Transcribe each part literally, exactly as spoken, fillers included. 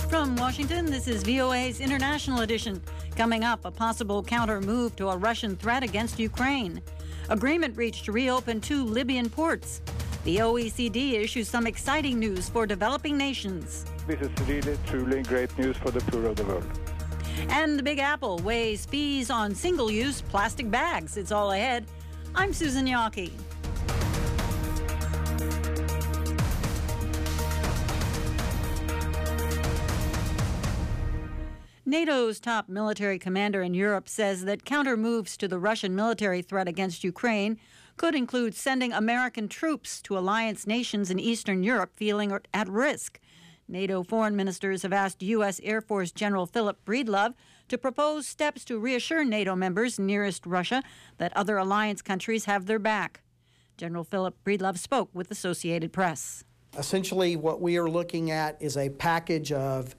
From Washington, this is V O A's International Edition. Coming up, a possible counter move to a Russian threat against Ukraine. Agreement reached to reopen two Libyan ports. The O E C D issues some exciting news for developing nations. This is really, truly great news for the poor of the world. And the Big Apple weighs fees on single-use plastic bags. It's all ahead. I'm Susan Yockey. NATO's top military commander in Europe says that counter moves to the Russian military threat against Ukraine could include sending American troops to alliance nations in Eastern Europe feeling at risk. NATO foreign ministers have asked U S. Air Force General Philip Breedlove to propose steps to reassure NATO members nearest Russia that other alliance countries have their back. General Philip Breedlove spoke with Associated Press. Essentially, what we are looking at is a package of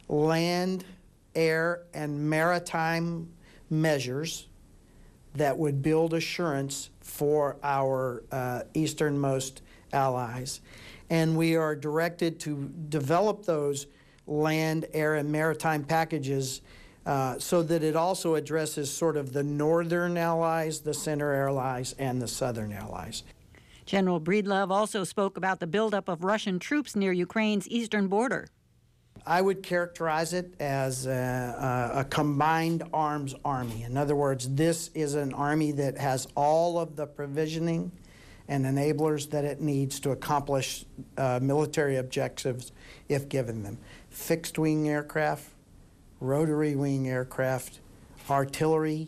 land, air, and maritime measures that would build assurance for our uh, easternmost allies. And we are directed to develop those land, air, and maritime packages uh, so that it also addresses sort of the northern allies, the center allies, and the southern allies. General Breedlove also spoke about the buildup of Russian troops near Ukraine's eastern border. I would characterize it as a, a, a combined arms army. In other words, this is an army that has all of the provisioning and enablers that it needs to accomplish uh, military objectives if given them. Fixed-wing aircraft, rotary-wing aircraft, artillery,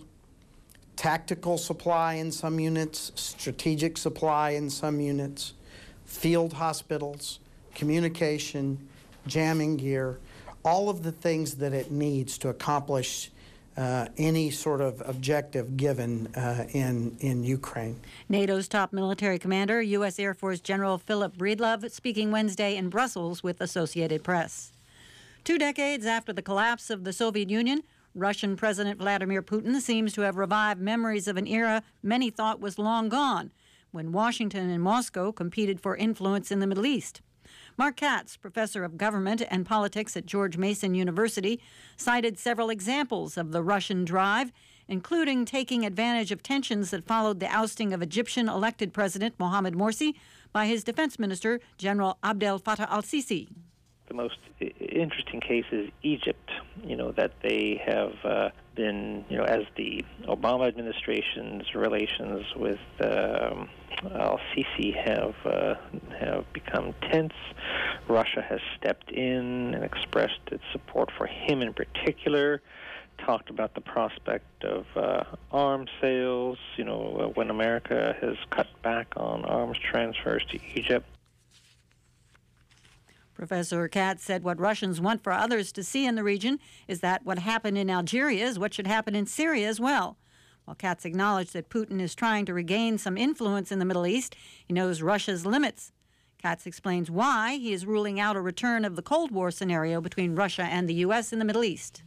tactical supply in some units, strategic supply in some units, field hospitals, communication, jamming gear, all of the things that it needs to accomplish uh, any sort of objective given uh, in, in Ukraine. NATO's top military commander, U S. Air Force General Philip Breedlove, speaking Wednesday in Brussels with Associated Press. Two decades after the collapse of the Soviet Union, Russian President Vladimir Putin seems to have revived memories of an era many thought was long gone, when Washington and Moscow competed for influence in the Middle East. Mark Katz, professor of government and politics at George Mason University, cited several examples of the Russian drive, including taking advantage of tensions that followed the ousting of Egyptian elected President Mohamed Morsi by his defense minister, General Abdel Fattah al-Sisi. The most interesting case is Egypt, you know, that they have uh, been, you know, as the Obama administration's relations with um, al-Sisi have uh, have become tense. Russia has stepped in and expressed its support for him in particular, talked about the prospect of uh, arms sales, you know, when America has cut back on arms transfers to Egypt. Professor Katz said what Russians want for others to see in the region is that what happened in Algeria is what should happen in Syria as well. While Katz acknowledged that Putin is trying to regain some influence in the Middle East, he knows Russia's limits. Katz explains why he is ruling out a return of the Cold War scenario between Russia and the U S in the Middle East.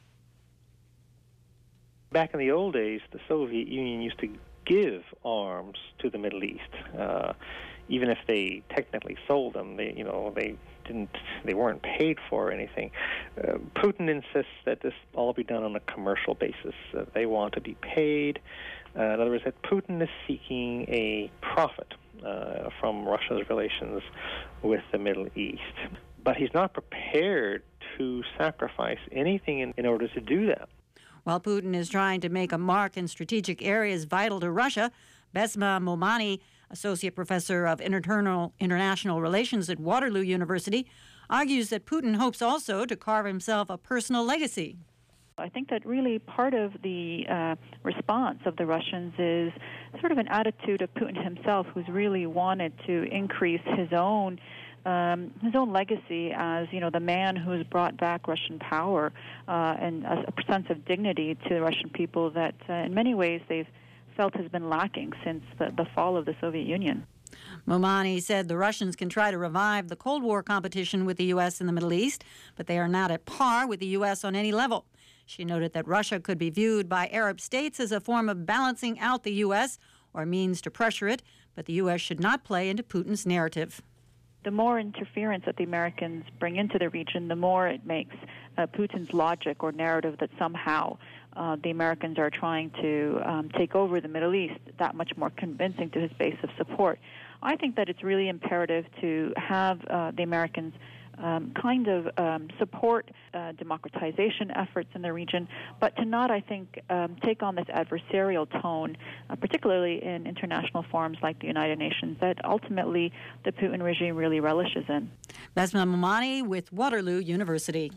Back in the old days, the Soviet Union used to give arms to the Middle East. Uh, even if they technically sold them, they, you know, they didn't, they weren't paid for anything. Uh, Putin insists that this all be done on a commercial basis. Uh, they want to be paid. Uh, in other words, that Putin is seeking a profit uh, from Russia's relations with the Middle East. But he's not prepared to sacrifice anything in, in order to do that. While Putin is trying to make a mark in strategic areas vital to Russia, Besma Momani, associate professor of internal international relations at Waterloo University, argues that Putin hopes also to carve himself a personal legacy. I think that really part of the uh, response of the Russians is sort of an attitude of Putin himself, who's really wanted to increase his own Um, his own legacy as, you know, the man who's brought back Russian power uh, and a, a sense of dignity to the Russian people that uh, in many ways they've felt has been lacking since the, the fall of the Soviet Union. Momani said the Russians can try to revive the Cold War competition with the U S in the Middle East, but they are not at par with the U S on any level. She noted that Russia could be viewed by Arab states as a form of balancing out the U S or means to pressure it, but the U S should not play into Putin's narrative. the more interference that the Americans bring into the region, the more it makes uh, Putin's logic or narrative that somehow uh, the Americans are trying to um, take over the Middle East that much more convincing to his base of support. I think that it's really imperative to have uh, the Americans Um, kind of um, support uh, democratization efforts in the region, but to not, I think, um, take on this adversarial tone, uh, particularly in international forums like the United Nations, that ultimately the Putin regime really relishes in. Basma Momani with Waterloo University.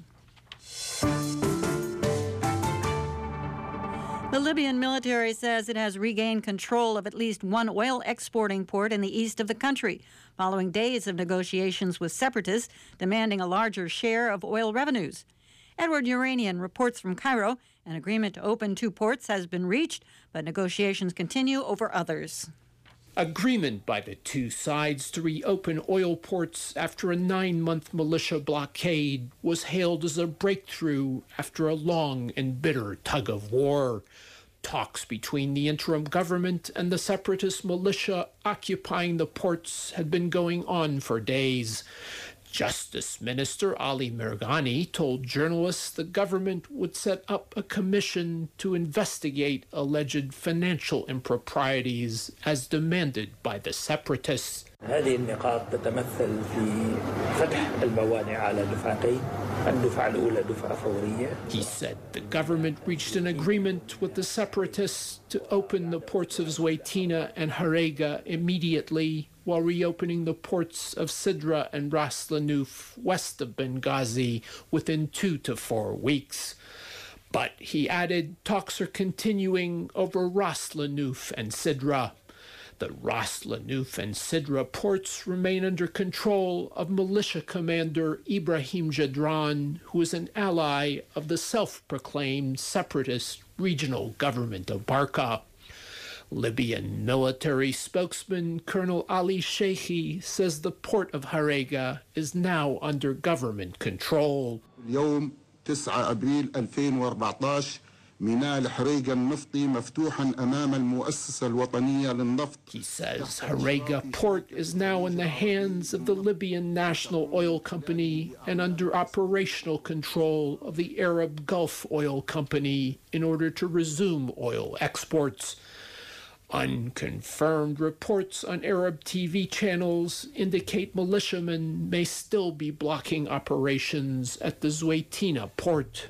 The Libyan military says it has regained control of at least one oil exporting port in the east of the country, following days of negotiations with separatists demanding a larger share of oil revenues. Edward Uranian reports from Cairo. An agreement to open two ports has been reached, but negotiations continue over others. Agreement by the two sides to reopen oil ports after a nine-month militia blockade was hailed as a breakthrough after a long and bitter tug of war. Talks between the interim government and the separatist militia occupying the ports had been going on for days. Justice Minister Ali Mirghani told journalists the government would set up a commission to investigate alleged financial improprieties as demanded by the separatists. هذه النقاط تتمثل في فتح الموانئ على دفعتين، الدفعة الأولى دفعة فورية. He said the government reached an agreement with the separatists to open the ports of Zweitina and Harega immediately, while reopening the ports of Sidra and Ras Lanuf west of Benghazi within two to four weeks. But he added talks are continuing over Ras Lanuf and Sidra. The Ras Lanuf and Sidra ports remain under control of militia commander Ibrahim Jadran, who is an ally of the self-proclaimed separatist regional government of Barqa. Libyan military spokesman Colonel Ali Sheikhi says the port of Harega is now under government control. اليوم تسعة أبريل ألفين وأربعطعش ميناء الحريقة النفطي مفتوحا أمام المؤسسة الوطنية للنفط. He says Harega port is now in the hands of the Libyan National Oil Company and under operational control of the Arab Gulf Oil Company in order to resume oil exports. Unconfirmed reports on Arab T V channels indicate militiamen may still be blocking operations at the Zweitina port.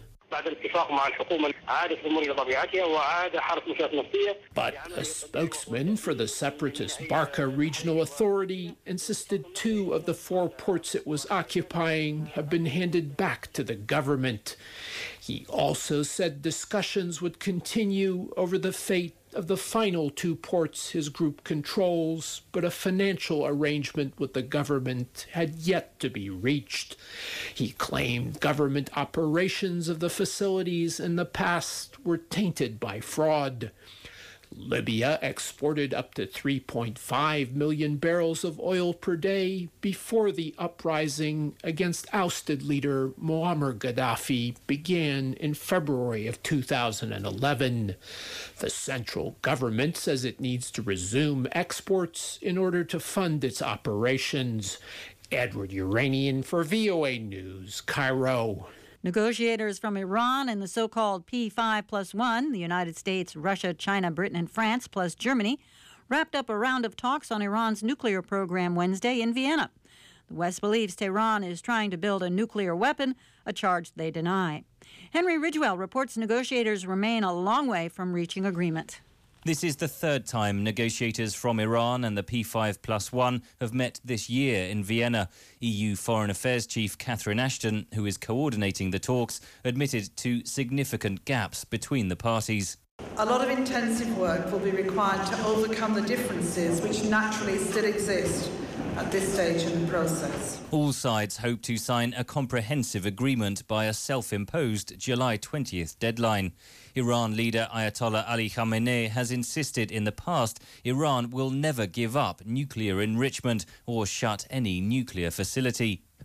But a spokesman for the separatist Barqa Regional Authority insisted two of the four ports it was occupying have been handed back to the government. He also said discussions would continue over the fate of the final two ports his group controls, but a financial arrangement with the government had yet to be reached. He claimed government operations of the facilities in the past were tainted by fraud. Libya exported up to three point five million barrels of oil per day before the uprising against ousted leader Muammar Gaddafi began in February of two thousand eleven. The central government says it needs to resume exports in order to fund its operations. Edward Uranian for V O A News, Cairo. Negotiators from Iran and the so-called P five plus one, the United States, Russia, China, Britain, and France, plus Germany, wrapped up a round of talks on Iran's nuclear program Wednesday in Vienna. The West believes Tehran is trying to build a nuclear weapon, a charge they deny. Henry Ridgewell reports negotiators remain a long way from reaching agreement. This is the third time negotiators from Iran and the P five plus one have met this year in Vienna. E U Foreign Affairs Chief Catherine Ashton, who is coordinating the talks, admitted to significant gaps between the parties. A lot of intensive work will be required to overcome the differences which naturally still exist at this stage in the process. All sides hope to sign a comprehensive agreement by a self-imposed July twentieth deadline. Iran leader Ayatollah Ali Khamenei has insisted in the past Iran will never give up nuclear enrichment or shut any nuclear facility.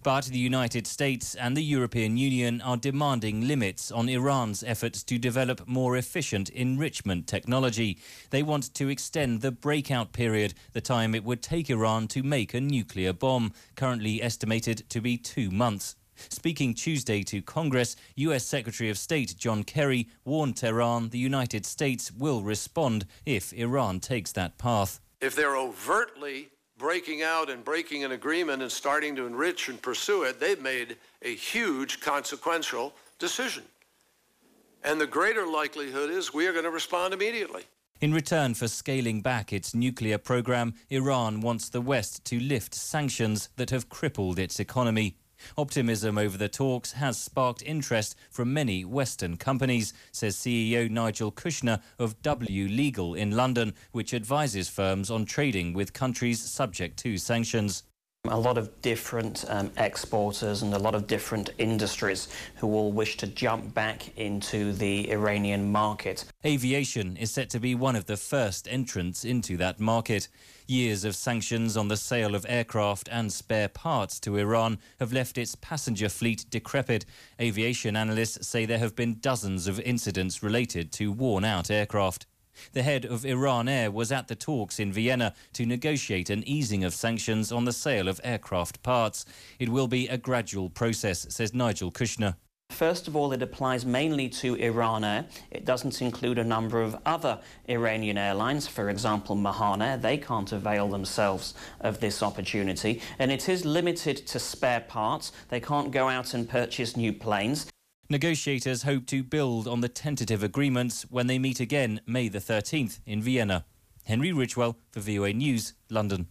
But the United States and the European Union are demanding limits on Iran's efforts to develop more efficient enrichment technology. They want to extend the breakout period, the time it would take Iran to make a nuclear bomb, currently estimated to be two months. Speaking Tuesday to Congress, U S Secretary of State John Kerry warned Tehran the United States will respond if Iran takes that path. If they're overtly breaking out and breaking an agreement and starting to enrich and pursue it, they've made a huge consequential decision. And the greater likelihood is we are going to respond immediately. In return for scaling back its nuclear program, Iran wants the West to lift sanctions that have crippled its economy. Optimism over the talks has sparked interest from many Western companies, says C E O Nigel Kushner of W Legal in London, which advises firms on trading with countries subject to sanctions. A lot of different um, exporters and a lot of different industries who all wish to jump back into the Iranian market. Aviation is set to be one of the first entrants into that market. Years of sanctions on the sale of aircraft and spare parts to Iran have left its passenger fleet decrepit. Aviation analysts say there have been dozens of incidents related to worn-out aircraft. The head of Iran Air was at the talks in Vienna to negotiate an easing of sanctions on the sale of aircraft parts. It will be a gradual process, says Nigel Kushner. First of all, it applies mainly to Iran Air. It doesn't include a number of other Iranian airlines, for example, Mahan Air. They can't avail themselves of this opportunity. And it is limited to spare parts. They can't go out and purchase new planes. Negotiators hope to build on the tentative agreements when they meet again May the thirteenth in Vienna. Henry Ridgewell for V O A News, London.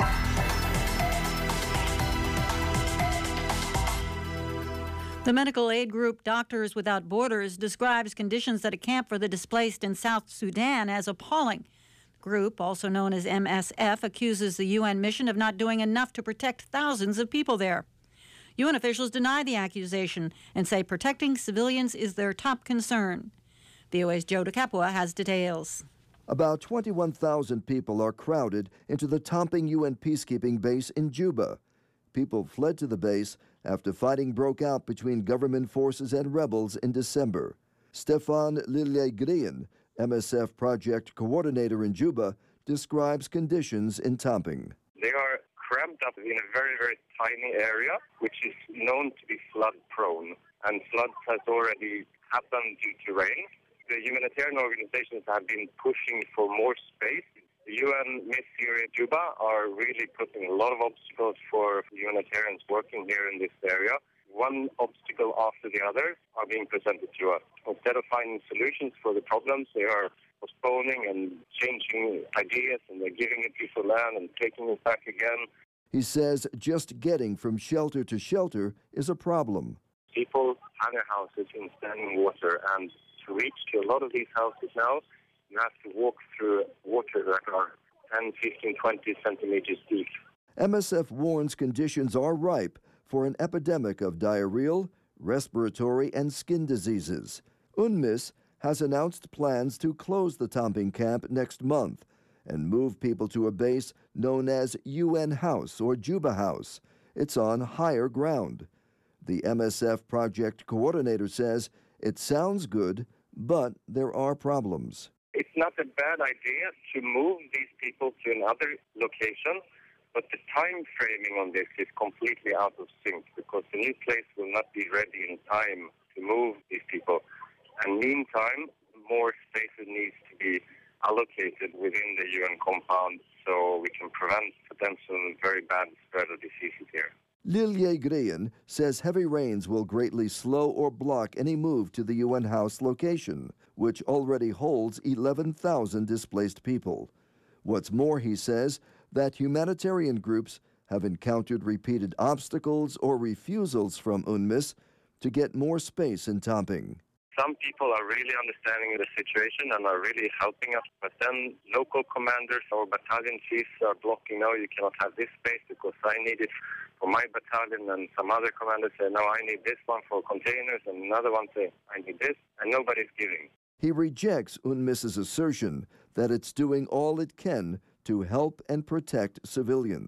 The medical aid group Doctors Without Borders describes conditions at a camp for the displaced in South Sudan as appalling. The group, also known as M S F, accuses the U N mission of not doing enough to protect thousands of people there. U N officials deny the accusation and say protecting civilians is their top concern. V O A's Joe DeCapua has details. About twenty-one thousand people are crowded into the Tomping U N peacekeeping base in Juba. People fled to the base after fighting broke out between government forces and rebels in December. Stefan Lillegrian, M S F project coordinator in Juba, describes conditions in Tomping. They are cramped up in a very, very tiny area, which is known to be flood-prone, and floods has already happened due to rain. The humanitarian organizations have been pushing for more space. The U N M I S here in Juba are really putting a lot of obstacles for humanitarians working here in this area. One obstacle after the other are being presented to us. Instead of finding solutions for the problems, they are postponing and changing ideas, and they're giving a piece of land and taking it back again. He says just getting from shelter to shelter is a problem. People have their houses in standing water, and to reach to a lot of these houses now, you have to walk through water that are ten, fifteen, twenty centimeters deep. M S F warns conditions are ripe for an epidemic of diarrheal, respiratory, and skin diseases. UNMISS has announced plans to close the Tomping camp next month and move people to a base known as U N House or Juba House. It's on higher ground. The M S F project coordinator says it sounds good, but there are problems. It's not a bad idea to move these people to another location, but the time framing on this is completely out of sync because the new place will not be ready in time to move these people. And meantime, more spaces needs to be allocated within the U N compound so we can prevent potential very bad spread of diseases here. Lillegrian says heavy rains will greatly slow or block any move to the U N House location, which already holds eleven thousand displaced people. What's more, he says, that humanitarian groups have encountered repeated obstacles or refusals from UNMISS to get more space in Tomping. Some people are really understanding the situation and are really helping us, but then local commanders or battalion chiefs are blocking, no, you cannot have this space because I need it for my battalion, and some other commanders say, no, I need this one for containers, and another one say, I need this, and nobody's giving. He rejects UNMISS's assertion that it's doing all it can to help and protect civilians.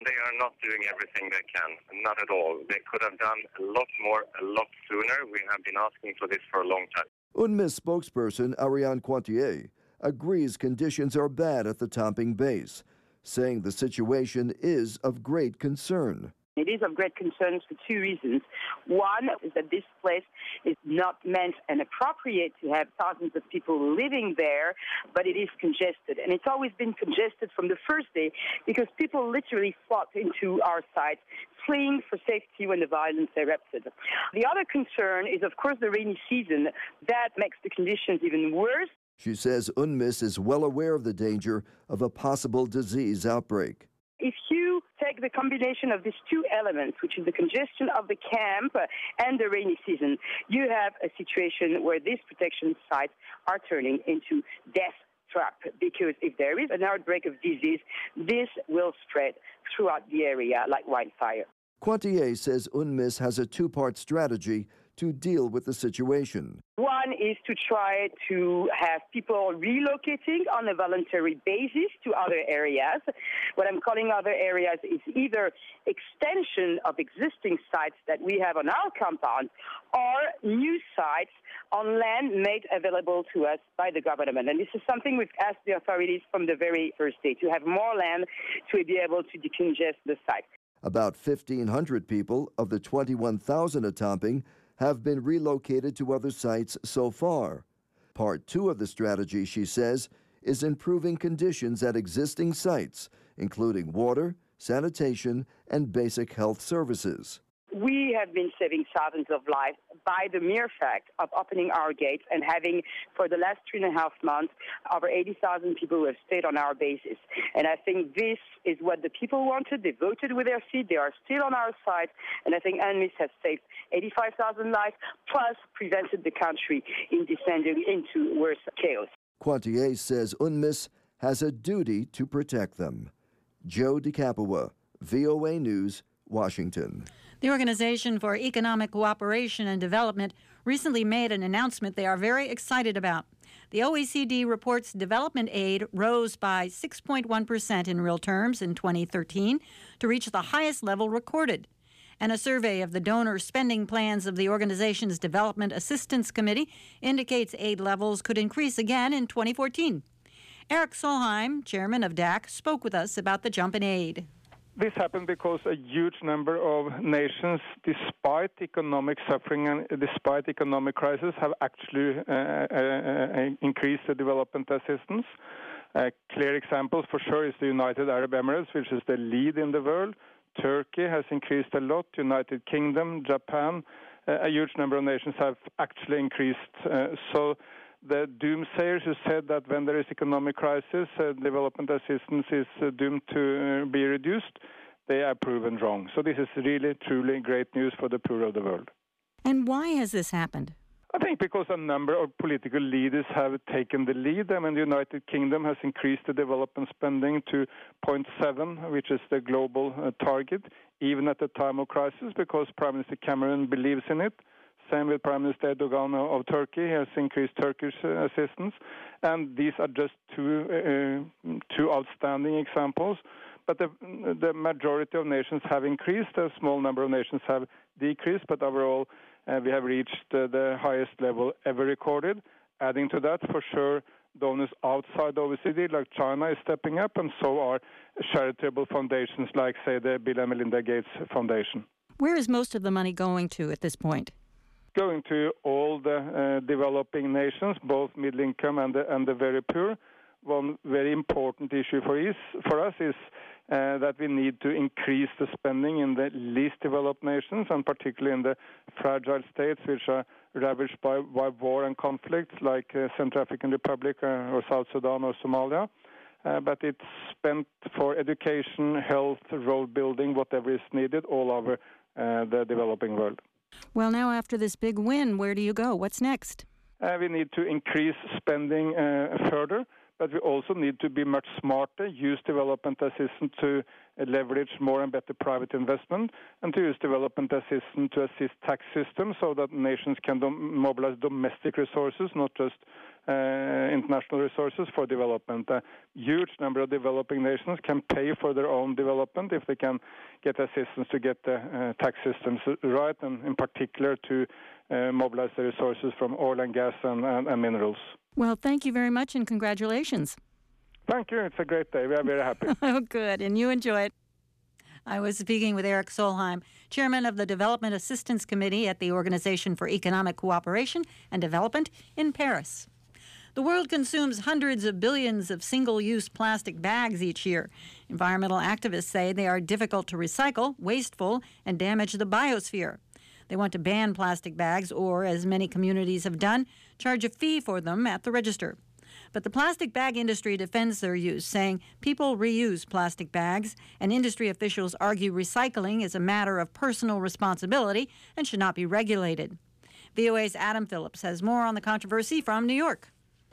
They are not doing everything they can, not at all. They could have done a lot more, a lot sooner. We have been asking for this for a long time. UNMISS spokesperson Ariane Quantier agrees conditions are bad at the Tamping base, saying the situation is of great concern. It is of great concern for two reasons. One is that this place is not meant and appropriate to have thousands of people living there, but it is congested. And it's always been congested from the first day because people literally flocked into our site, fleeing for safety when the violence erupted. The other concern is, of course, the rainy season. That makes the conditions even worse. She says UNMISS is well aware of the danger of a possible disease outbreak. If you take the combination of these two elements, which is the congestion of the camp and the rainy season, you have a situation where these protection sites are turning into death trap, because if there is an outbreak of disease, this will spread throughout the area like wildfire. Quantier says UNMISS has a two-part strategy to deal with the situation. One is to try to have people relocating on a voluntary basis to other areas. What I'm calling other areas is either extension of existing sites that we have on our compound or new sites on land made available to us by the government. And this is something we've asked the authorities from the very first day, to have more land to be able to decongest the site. About fifteen hundred people of the twenty-one thousand at Tamping have been relocated to other sites so far. Part two of the strategy, she says, is improving conditions at existing sites, including water, sanitation, and basic health services. We have been saving thousands of lives by the mere fact of opening our gates and having, for the last three and a half months, over eighty thousand people who have stayed on our bases. And I think this is what the people wanted. They voted with their feet. They are still on our side. And I think UNMISS has saved eighty-five thousand lives, plus prevented the country in descending into worse chaos. Quantier says UNMISS has a duty to protect them. Joe DeCapua, V O A News, Washington. The Organization for Economic Cooperation and Development recently made an announcement they are very excited about. The O E C D reports development aid rose by six point one percent in real terms in twenty thirteen to reach the highest level recorded. And a survey of the donor spending plans of the organization's Development Assistance Committee indicates aid levels could increase again in twenty fourteen. Eric Solheim, chairman of D A C, spoke with us about the jump in aid. This happened because a huge number of nations, despite economic suffering and despite economic crisis, have actually uh, uh, increased the development assistance. A clear example for sure is the United Arab Emirates, which is the lead in the world. Turkey has increased a lot, United Kingdom, Japan. Uh, a huge number of nations have actually increased. Uh, so the doomsayers who said that when there is economic crisis, uh, development assistance is uh, doomed to uh, be reduced, they are proven wrong. So this is really, truly great news for the poor of the world. And why has this happened? I think because a number of political leaders have taken the lead. I mean, the United Kingdom has increased the development spending to zero point seven, which is the global uh, target, even at the time of crisis, because Prime Minister Cameron believes in it. Same with Prime Minister Erdogan of Turkey. He has increased Turkish uh, assistance. And these are just two, uh, two outstanding examples. But the, the majority of nations have increased. A small number of nations have decreased. But overall, uh, we have reached uh, the highest level ever recorded. Adding to that, for sure, donors outside O E C D, like China, is stepping up. And so are charitable foundations like, say, the Bill and Melinda Gates Foundation. Where is most of the money going to at this point? Going to all the uh, developing nations, both middle income and the, and the very poor. One very important issue for, is, for us is uh, that we need to increase the spending in the least developed nations, and particularly in the fragile states which are ravaged by, by war and conflict, like uh, Central African Republic uh, or South Sudan or Somalia. Uh, but it's spent for education, health, road building, whatever is needed all over uh, the developing world. Well, now after this big win, where do you go? What's next? Uh, we need to increase spending uh, further, but we also need to be much smarter, use development assistance to uh, leverage more and better private investment, and to use development assistance to assist tax systems so that nations can dom- mobilize domestic resources, not just uh, international resources for development. A huge number of developing nations can pay for their own development if they can get assistance to get the uh, tax systems right, and in particular to uh, mobilize the resources from oil and gas and, and, and minerals. Well, thank you very much and congratulations. Thank you. It's a great day. We are very happy. Oh, good. And you enjoy it. I was speaking with Eric Solheim, chairman of the Development Assistance Committee at the Organization for Economic Cooperation and Development in Paris. The world consumes hundreds of billions of single-use plastic bags each year. Environmental activists say they are difficult to recycle, wasteful, and damage the biosphere. They want to ban plastic bags or, as many communities have done, charge a fee for them at the register. But the plastic bag industry defends their use, saying people reuse plastic bags, and industry officials argue recycling is a matter of personal responsibility and should not be regulated. V O A's Adam Phillips has more on the controversy from New York.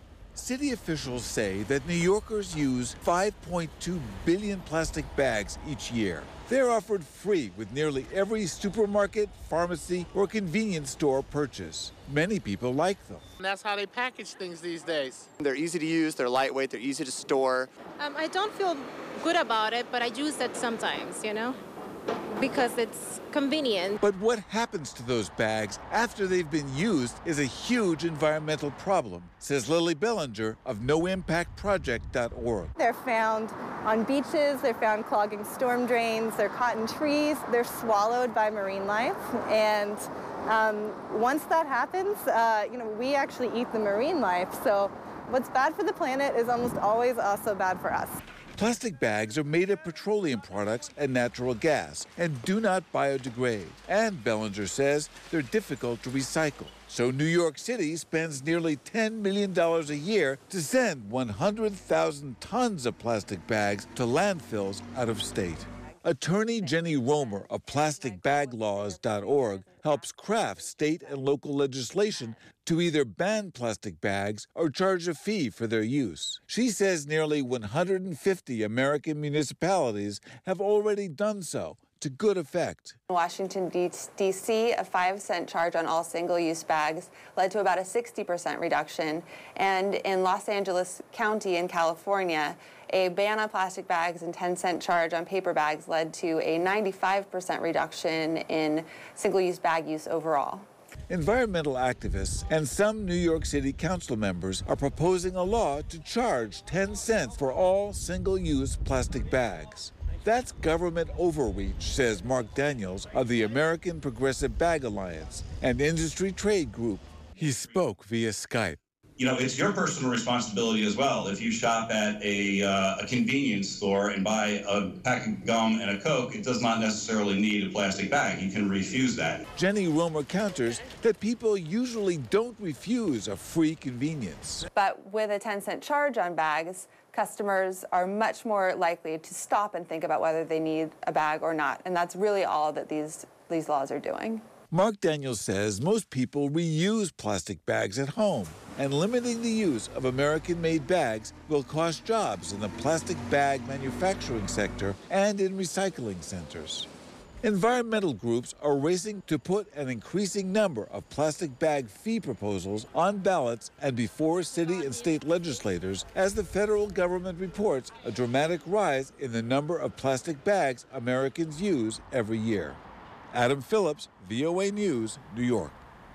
City officials say that New Yorkers use five point two billion plastic bags each year. They're offered free with nearly every supermarket, pharmacy, or convenience store purchase. Many people like them. And that's how they package things these days. They're easy to use, they're lightweight, they're easy to store. Um, I don't feel good about it, but I use it sometimes, you know, because it's convenient. But what happens to those bags after they've been used is a huge environmental problem, says Lily Bellinger of no impact project dot org. They're found on beaches, they're found clogging storm drains, they're caught in trees, they're swallowed by marine life, and um, once that happens, uh, you know, we actually eat the marine life, so what's bad for the planet is almost always also bad for us. Plastic bags are made of petroleum products and natural gas and do not biodegrade. And Bellinger says they're difficult to recycle. So New York City spends nearly ten million dollars a year to send one hundred thousand tons of plastic bags to landfills out of state. Attorney Jenny Romer of plastic bag laws dot org helps craft state and local legislation to either ban plastic bags or charge a fee for their use. She says nearly one hundred fifty American municipalities have already done so, to good effect. In Washington, D C, a five cent charge on all single-use bags led to about a sixty percent reduction. And in Los Angeles County in California, a ban on plastic bags and ten cent charge on paper bags led to a ninety-five percent reduction in single-use bag use overall. Environmental activists and some New York City council members are proposing a law to charge ten cents for all single-use plastic bags. That's government overreach, says Mark Daniels of the American Progressive Bag Alliance, an industry trade group. He spoke via Skype. You know, it's your personal responsibility as well. If you shop at a, uh, a convenience store and buy a pack of gum and a Coke, it does not necessarily need a plastic bag. You can refuse that. Jenny Romer counters that people usually don't refuse a free convenience. But with a ten cent charge on bags, customers are much more likely to stop and think about whether they need a bag or not. And that's really all that these, these laws are doing. Mark Daniels says most people reuse plastic bags at home, and limiting the use of American-made bags will cost jobs in the plastic bag manufacturing sector and in recycling centers. Environmental groups are racing to put an increasing number of plastic bag fee proposals on ballots and before city and state legislators as the federal government reports a dramatic rise in the number of plastic bags Americans use every year. Adam Phillips, V O A News, New York.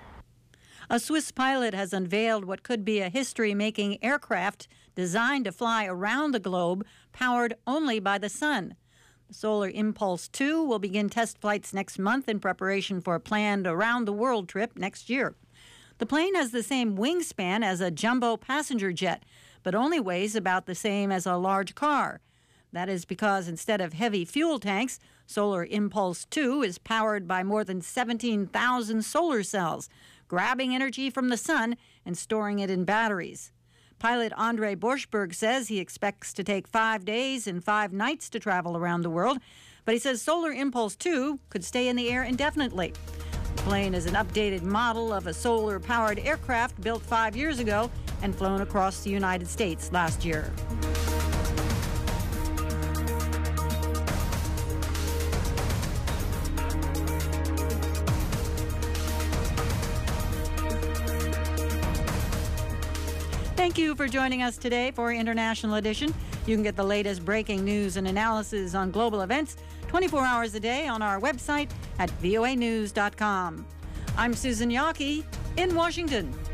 A Swiss pilot has unveiled what could be a history-making aircraft designed to fly around the globe, powered only by the sun. The Solar Impulse two will begin test flights next month in preparation for a planned around-the-world trip next year. The plane has the same wingspan as a jumbo passenger jet, but only weighs about the same as a large car. That is because instead of heavy fuel tanks, Solar Impulse two is powered by more than seventeen thousand solar cells, grabbing energy from the sun and storing it in batteries. Pilot Andre Borschberg says he expects to take five days and five nights to travel around the world, but he says Solar Impulse two could stay in the air indefinitely. The plane is an updated model of a solar-powered aircraft built five years ago and flown across the United States last year. Thank you for joining us today for International Edition. You can get the latest breaking news and analysis on global events twenty-four hours a day on our website at voa news dot com. I'm Susan Yockey in Washington.